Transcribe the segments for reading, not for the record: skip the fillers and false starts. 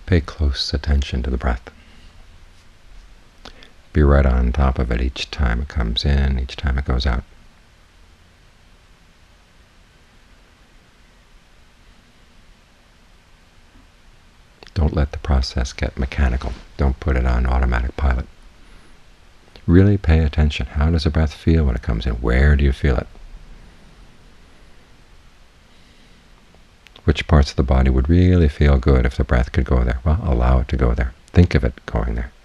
Pay close attention to the breath. Be right on top of it each time it comes in, each time it goes out. Don't let the process get mechanical. Don't put it on automatic pilot. Really pay attention. How does the breath feel when it comes in? Where do you feel it? Which parts of the body would really feel good if the breath could go there? Well, allow it to go there. Think of it going there.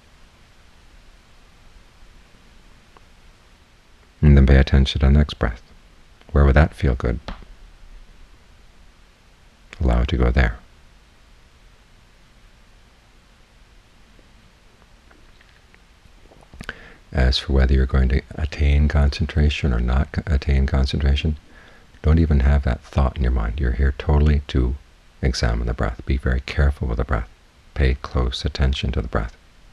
And then pay attention to the next breath. Where would that feel good? Allow it to go there. As for whether you're going to attain concentration or not attain concentration, don't even have that thought in your mind. You're here totally to examine the breath. Be very careful with the breath. Pay close attention to the breath.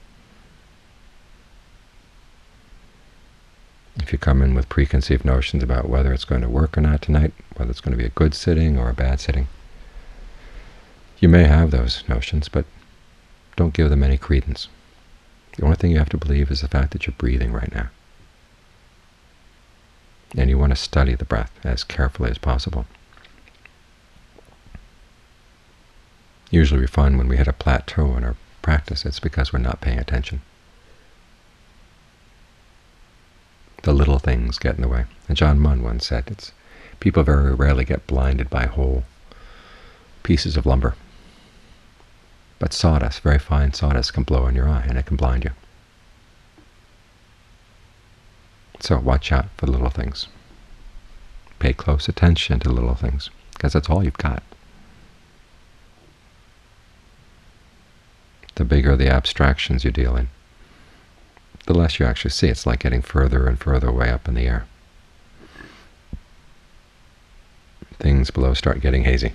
If you come in with preconceived notions about whether it's going to work or not tonight, whether it's going to be a good sitting or a bad sitting, you may have those notions, but don't give them any credence. The only thing you have to believe is the fact that you're breathing right now. And you want to study the breath as carefully as possible. Usually we find when we hit a plateau in our practice, it's because we're not paying attention. The little things get in the way. And John Munn once said, people very rarely get blinded by whole pieces of lumber. But sawdust, very fine sawdust, can blow in your eye, and it can blind you. So watch out for the little things. Pay close attention to the little things, because that's all you've got. The bigger the abstractions you deal in, the less you actually see. It's like getting further and further away up in the air. Things below start getting hazy.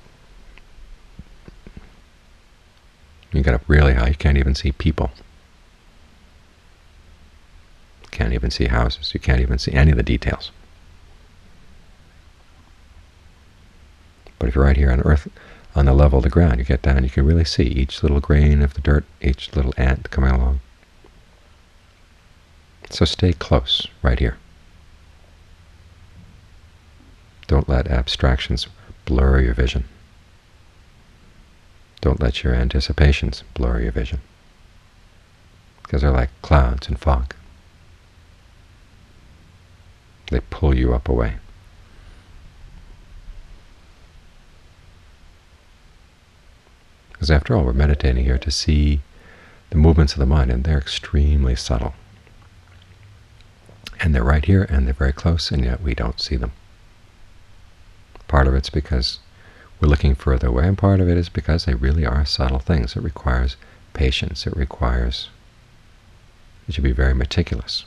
You get up really high, you can't even see people. You can't even see houses. You can't even see any of the details. But if you're right here on Earth, on the level of the ground, you get down, you can really see each little grain of the dirt, each little ant coming along. So stay close right here. Don't let abstractions blur your vision. Don't let your anticipations blur your vision, because they're like clouds and fog. They pull you up away. Because after all, we're meditating here to see the movements of the mind, and they're extremely subtle. And they're right here, and they're very close, and yet we don't see them. Part of it's because we're looking further away, and part of it is because they really are subtle things. It requires patience. It requires that you be very meticulous.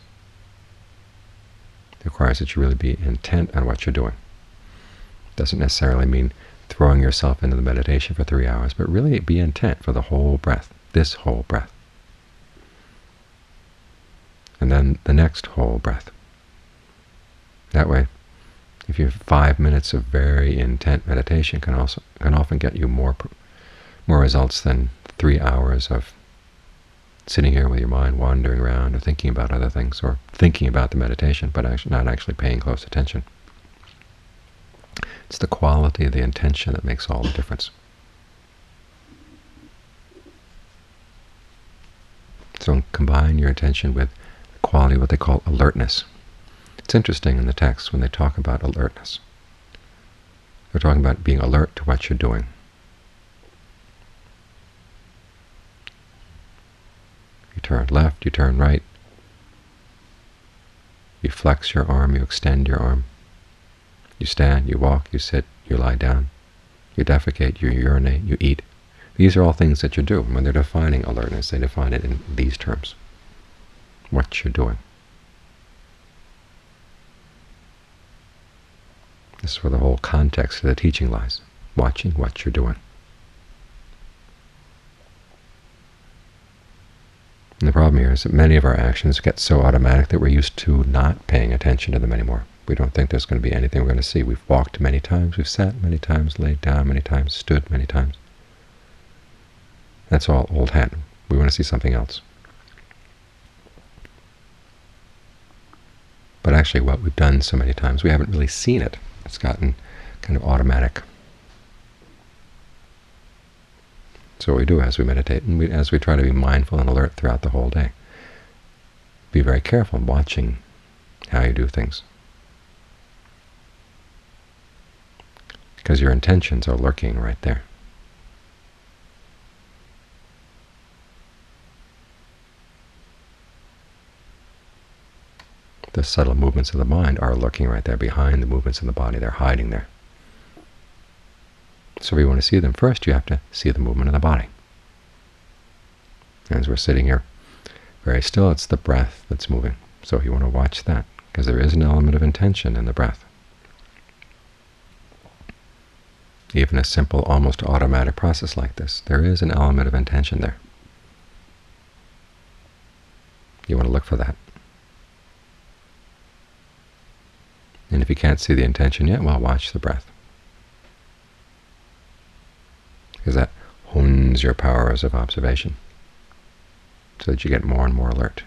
It requires that you really be intent on what you're doing. It doesn't necessarily mean throwing yourself into the meditation for 3 hours, but really be intent for the whole breath, this whole breath, and then the next whole breath. That way, if you have 5 minutes of very intent meditation, can often get you more results than 3 hours of sitting here with your mind wandering around or thinking about other things, or thinking about the meditation but not actually paying close attention. It's the quality of the intention that makes all the difference. So combine your attention with the quality of what they call alertness. It's interesting in the text when they talk about alertness. They're talking about being alert to what you're doing. You turn left, you turn right, you flex your arm, you extend your arm, you stand, you walk, you sit, you lie down, you defecate, you urinate, you eat. These are all things that you do. When they're defining alertness, they define it in these terms: what you're doing. This is where the whole context of the teaching lies, watching what you're doing. And the problem here is that many of our actions get so automatic that we're used to not paying attention to them anymore. We don't think there's going to be anything we're going to see. We've walked many times, we've sat many times, laid down many times, stood many times. That's all old hat. We want to see something else. But actually what we've done so many times, we haven't really seen it. It's gotten kind of automatic. So what we do as we meditate, and as we try to be mindful and alert throughout the whole day, be very careful watching how you do things, because your intentions are lurking right there. The subtle movements of the mind are lurking right there behind the movements of the body. They're hiding there. So if you want to see them, first you have to see the movement of the body. As we're sitting here very still, it's the breath that's moving. So you want to watch that, because there is an element of intention in the breath. Even a simple, almost automatic process like this, there is an element of intention there. You want to look for that. And if you can't see the intention yet, well, watch the breath, because that hones your powers of observation so that you get more and more alert.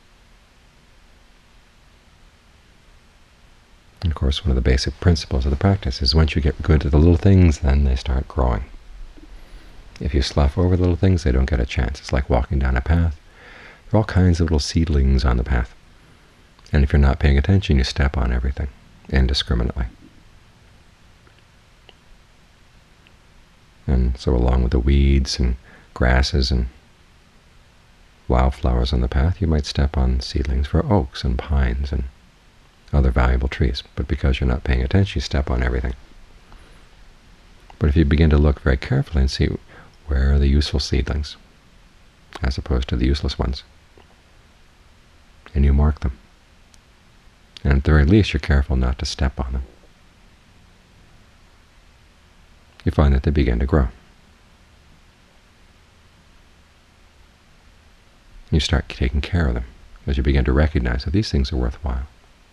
And of course, one of the basic principles of the practice is once you get good at the little things, then they start growing. If you slough over the little things, they don't get a chance. It's like walking down a path. There are all kinds of little seedlings on the path. And if you're not paying attention, you step on everything indiscriminately. And so along with the weeds and grasses and wildflowers on the path, you might step on seedlings for oaks and pines and other valuable trees. But because you're not paying attention, you step on everything. But if you begin to look very carefully and see where are the useful seedlings as opposed to the useless ones, and you mark them, and at the very least you're careful not to step on them, you find that they begin to grow. You start taking care of them as you begin to recognize that these things are worthwhile.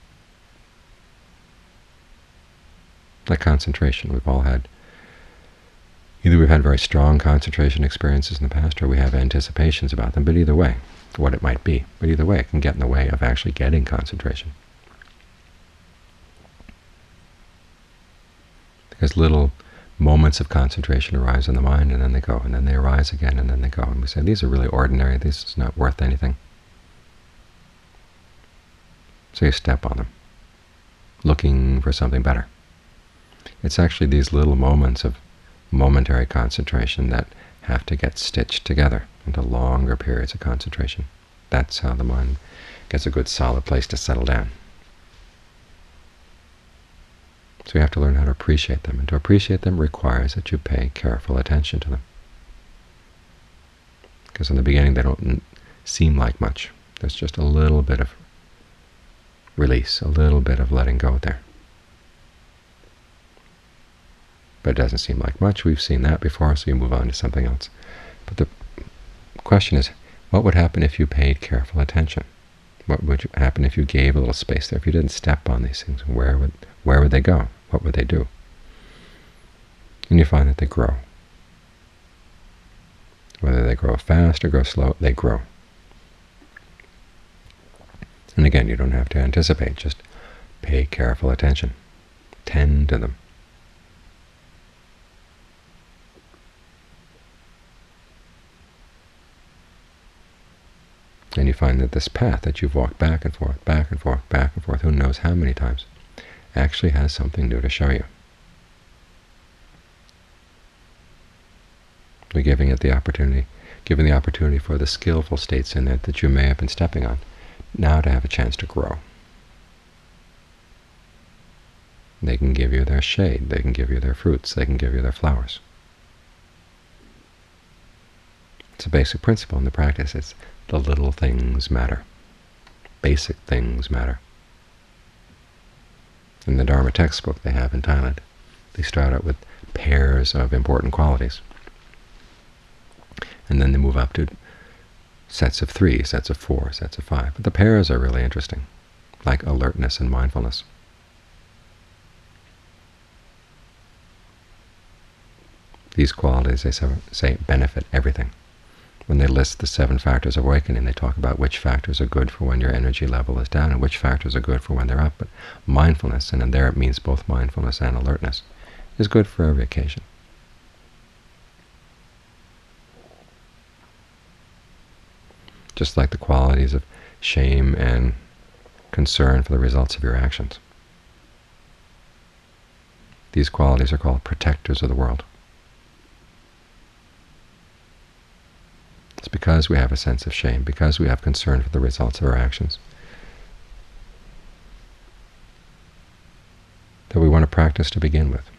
Like concentration, we've all had, either we've had very strong concentration experiences in the past or we have anticipations about them, but either way, what it might be, but either way it can get in the way of actually getting concentration. Because little moments of concentration arise in the mind, and then they go, and then they arise again, and then they go. And we say, these are really ordinary, this is not worth anything. So you step on them, looking for something better. It's actually these little moments of momentary concentration that have to get stitched together into longer periods of concentration. That's how the mind gets a good solid place to settle down. So you have to learn how to appreciate them, and to appreciate them requires that you pay careful attention to them. Because in the beginning they don't seem like much. There's just a little bit of release, a little bit of letting go there. But it doesn't seem like much. We've seen that before, so you move on to something else. But the question is, what would happen if you paid careful attention? What would happen if you gave a little space there? If you didn't step on these things, where would they go? What would they do? And you find that they grow. Whether they grow fast or grow slow, they grow. And again, you don't have to anticipate, just pay careful attention. Tend to them. And you find that this path that you've walked back and forth, back and forth, back and forth, who knows how many times, actually has something new to show you. We're giving it the opportunity, given the opportunity for the skillful states in it that you may have been stepping on, now to have a chance to grow. They can give you their shade, they can give you their fruits, they can give you their flowers. It's a basic principle in the practice. It's the little things matter. Basic things matter. In the Dharma textbook they have in Thailand, they start out with pairs of important qualities. And then they move up to sets of 3, sets of 4, sets of 5. But the pairs are really interesting, like alertness and mindfulness. These qualities, they say, benefit everything. When they list the 7 factors of awakening, they talk about which factors are good for when your energy level is down and which factors are good for when they're up. But mindfulness, and in there it means both mindfulness and alertness, is good for every occasion. Just like the qualities of shame and concern for the results of your actions. These qualities are called protectors of the world. It's because we have a sense of shame, because we have concern for the results of our actions, that we want to practice to begin with.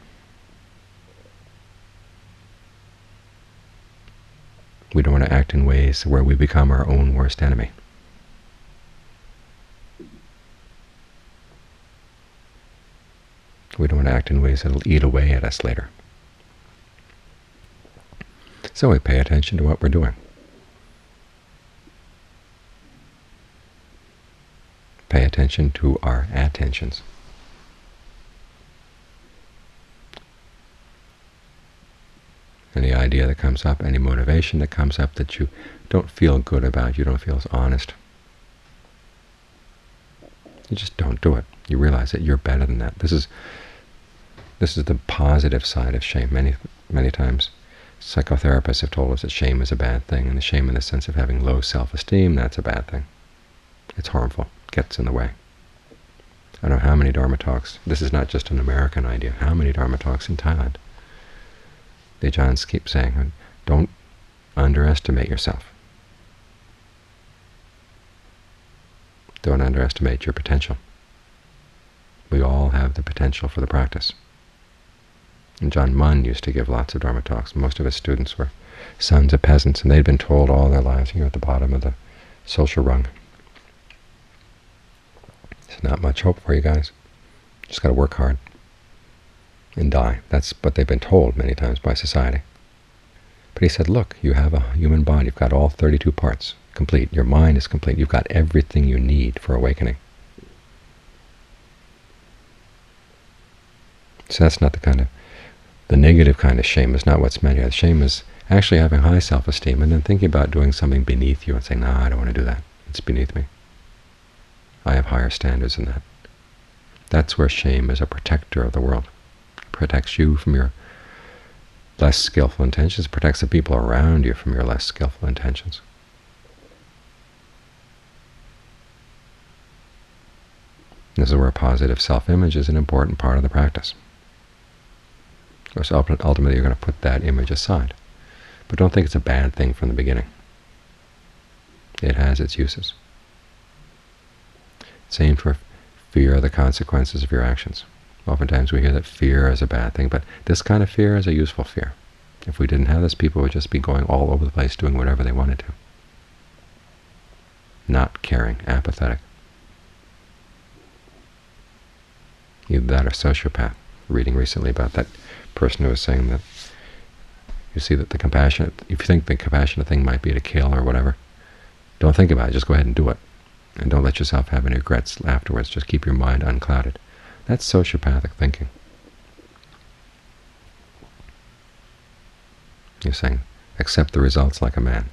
We don't want to act in ways where we become our own worst enemy. We don't want to act in ways that will eat away at us later. So we pay attention to what we're doing. Pay attention to our attentions. Any idea that comes up, any motivation that comes up that you don't feel good about, you don't feel as honest, you just don't do it. You realize that you're better than that. This is the positive side of shame. Many times psychotherapists have told us that shame is a bad thing, and the shame in the sense of having low self-esteem, that's a bad thing. It's harmful. It gets in the way. I don't know how many Dharma talks, this is not just an American idea, how many Dharma talks in Thailand, the Ajahns keep saying, don't underestimate yourself. Don't underestimate your potential. We all have the potential for the practice. And John Munn used to give lots of Dharma talks. Most of his students were sons of peasants, and they'd been told all their lives, you're at the bottom of the social rung. There's not much hope for you guys. Just got to work hard and die. That's what they've been told many times by society. But he said, look, you have a human body. You've got all 32 parts complete. Your mind is complete. You've got everything you need for awakening. So that's not the negative kind of shame is not what's meant here. The shame is actually having high self-esteem and then thinking about doing something beneath you and saying, nah, I don't want to do that. It's beneath me. I have higher standards than that. That's where shame is a protector of the world. It protects you from your less skillful intentions. It protects the people around you from your less skillful intentions. This is where positive self-image is an important part of the practice. Of course, ultimately you're going to put that image aside. But don't think it's a bad thing from the beginning. It has its uses. Same for fear of the consequences of your actions. Oftentimes we hear that fear is a bad thing, but this kind of fear is a useful fear. If we didn't have this, people would just be going all over the place doing whatever they wanted to. Not caring, apathetic. Either that or sociopath. Reading recently about that person who was saying that you see that if you think the compassionate thing might be to kill or whatever, don't think about it, just go ahead and do it. And don't let yourself have any regrets afterwards. Just keep your mind unclouded. That's sociopathic thinking. You're saying, accept the results like a man.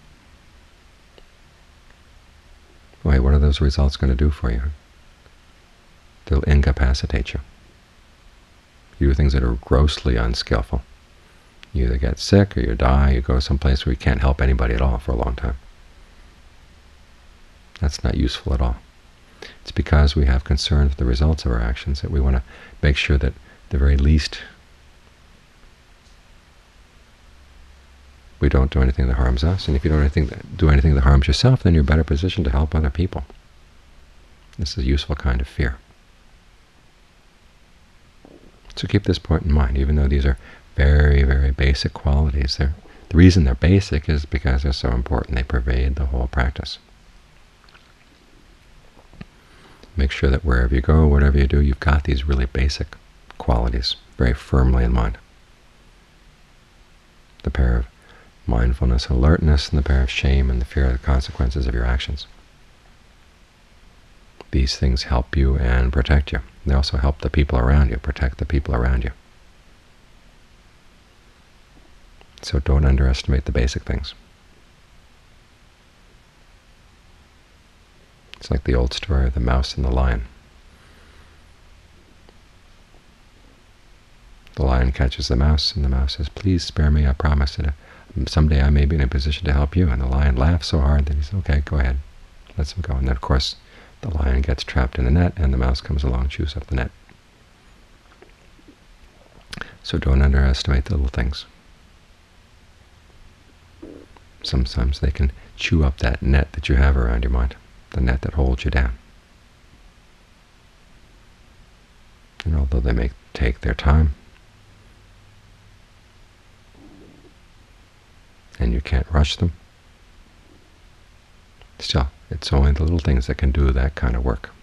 Wait, what are those results going to do for you? They'll incapacitate you. You do things that are grossly unskillful. You either get sick or you die, you go someplace where you can't help anybody at all for a long time. That's not useful at all. It's because we have concern for the results of our actions that we want to make sure that at the very least we don't do anything that harms us. And if you don't do anything that harms yourself, then you're better positioned to help other people. This is a useful kind of fear. So keep this point in mind, even though these are very, very basic qualities. The reason they're basic is because they're so important. They pervade the whole practice. Make sure that wherever you go, whatever you do, you've got these really basic qualities very firmly in mind. The pair of mindfulness and alertness, and the pair of shame and the fear of the consequences of your actions. These things help you and protect you. They also help the people around you, protect the people around you. So don't underestimate the basic things. It's like the old story of the mouse and the lion. The lion catches the mouse, and the mouse says, "Please spare me, I promise that someday I may be in a position to help you." And the lion laughs so hard that he says, "Okay, go ahead." Lets him go. And then, of course, the lion gets trapped in the net, and the mouse comes along and chews up the net. So don't underestimate the little things. Sometimes they can chew up that net that you have around your mind, the net that holds you down. And although they may take their time, and you can't rush them, still, it's only the little things that can do that kind of work.